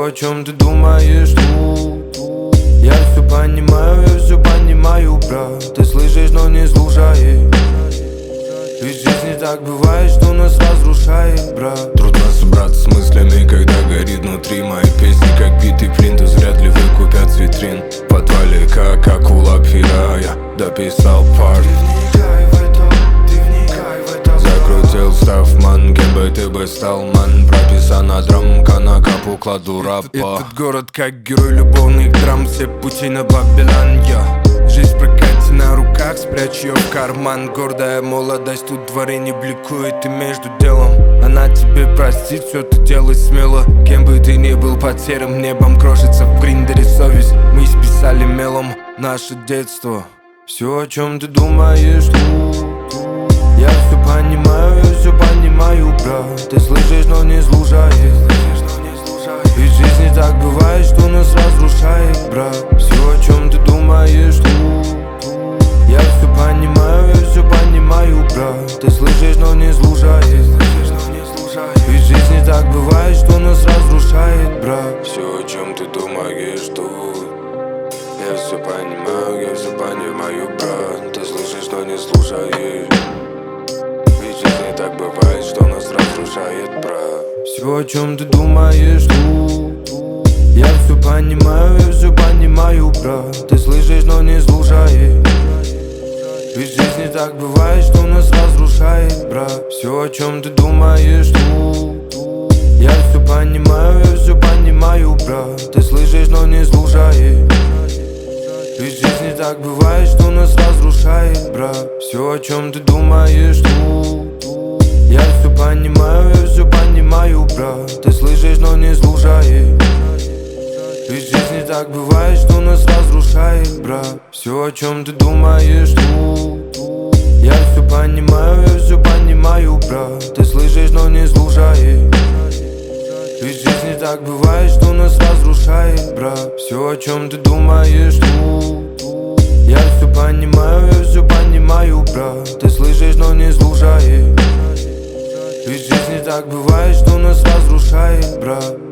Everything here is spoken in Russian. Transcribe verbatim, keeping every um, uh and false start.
Все, о чем ты думаешь тут. Я все понимаю, я все понимаю, брат. Ты слышишь, но не слушаешь. Ведь в жизни так бывает, что нас разрушает, брат. Трудно собраться с мыслями, когда горит внутри. Мои песни как битый плинтус вряд ли выкупят с витрин. В подвале как акула пера, я дописал парт. Ты вникай в это, ты вникай в это. Закрутил стафман, кем бы ты бы стал, ман. Прописана драмка, на капу кладу рапа. Этот город как герой любовных драм. Все пути на Бабилан, я. Жизнь прокатит на руках, спрячь ее в карман. Гордая молодость, тут дворе не бликует. И между делом она тебе простит, все ты делай смело. Кем бы ты ни был, под серым небом крошится в гриндере совесть. Мы списали мелом наше детство. Все, о чем ты думаешь тут. Я все понимаю, я все понимаю, брат. Ты слышишь, но не слушаешь. Ведь в жизни так бывает, что нас разрушает, брат. Все, о чем ты думаешь тут. Я все понимаю, я все понимаю, брат. Ты слышишь, но не слушаешь. Ведь в жизни так бывает, что нас разрушает, брат. Все, о чем ты думаешь тут. Я все понимаю, я все понимаю, брат. Ты слышишь, но не слушаешь. Ведь в жизни так бывает, что нас разрушает, брат. Все, о чем ты думаешь тут. Я все понимаю, я все понимаю, брат. Ты слышишь, но не слушаешь. Ведь в жизни так бывает, что нас разрушает, брат. Все, о чем ты думаешь тут. Я все понимаю, я все понимаю, брат. Ты слышишь, но не слушаешь. Ведь в жизни так бывает, что нас разрушает, брат. Все, о чем ты думаешь тут. Я все понимаю, я все понимаю, брат. Ты слышишь, но не слушаешь. Ведь в жизни так бывает, что нас разрушает, брат. Все, о чем ты думаешь тут. Я все понимаю, я все понимаю, брат. Ты слышишь, но не слушаешь. Ведь в жизни так бывает, что нас разрушает, брат. Все, о чем ты думаешь тут. Я все понимаю, я все понимаю, брат. Ты слышишь, но не слушаешь. Ведь в жизни так бывает, что нас разрушает, брат.